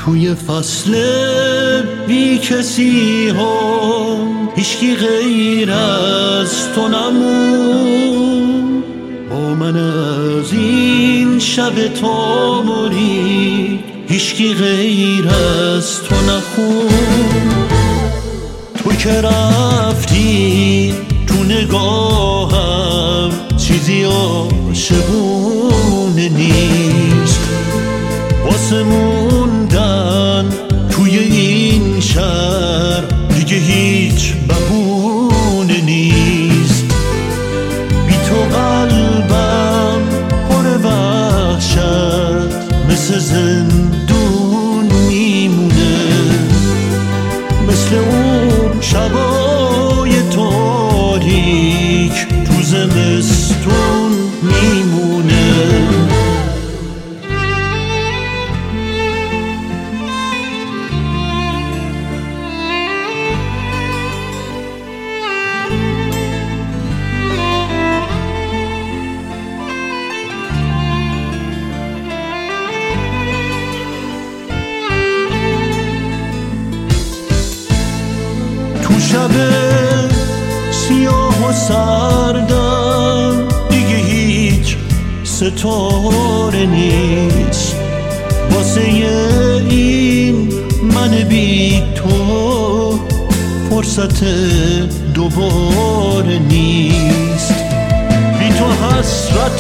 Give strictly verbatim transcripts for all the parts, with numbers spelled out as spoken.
توی فصل بی کسی هم هیچکی غیر از تو نمون. با من از این شب تاریک هیچکی غیر از تو نخون. تو که رفتی تو نگاهم چیزی عاشقونه نیست. واسه موندن توی این شهر دیگه هیچ بهونه نیست. بی تو قلبم پر وحشت مثل زندون میمونه. مثل اون شبای تاریک تو زمستون میمونه. تو شب سیاه و سردم دیگه هیچ ستاره نیست. واسه این من بی تو فرصت دوباره نیست. بی تو حسرت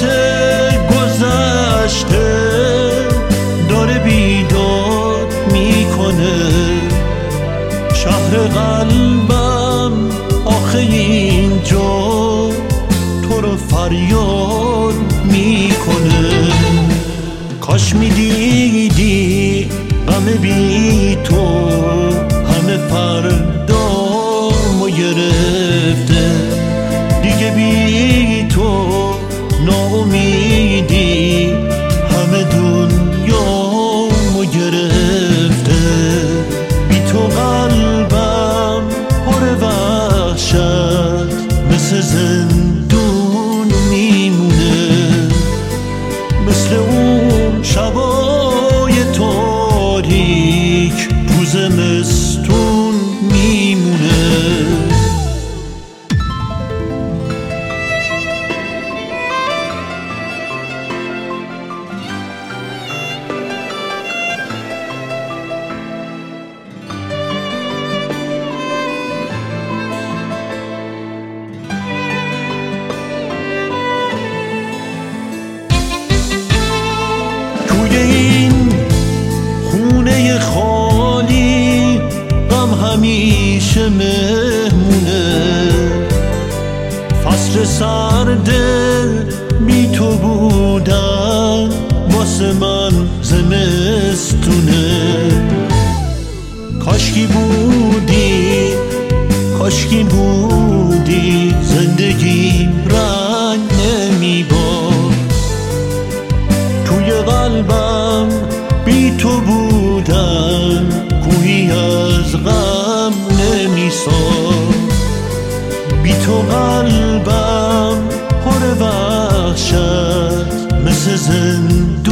گذشته داره بیداد میکنه. شهر قلبم آخه اینجا تو رو فریاد میکنه. کاش میدیدی غم بی تو همه فردامو گرفته. دیگه بی تو ناامیدی همه دنیامو گرفته. بی تو قلبم پر وحشت مثل زندون میمونه. مثل اون شبای تاریک تو زمستون میمونه. این خونه خالی غم همیشه مهمونه. فصل سرد بی تو بودن واسه من زمستونه. کاشکی بودی کاشکی بودی زندگی رنگ نمیباد. توی قلبم بی تو بودن کوهی از غم نمیساد. بی تو قلبم پر وحشت مثل زندگی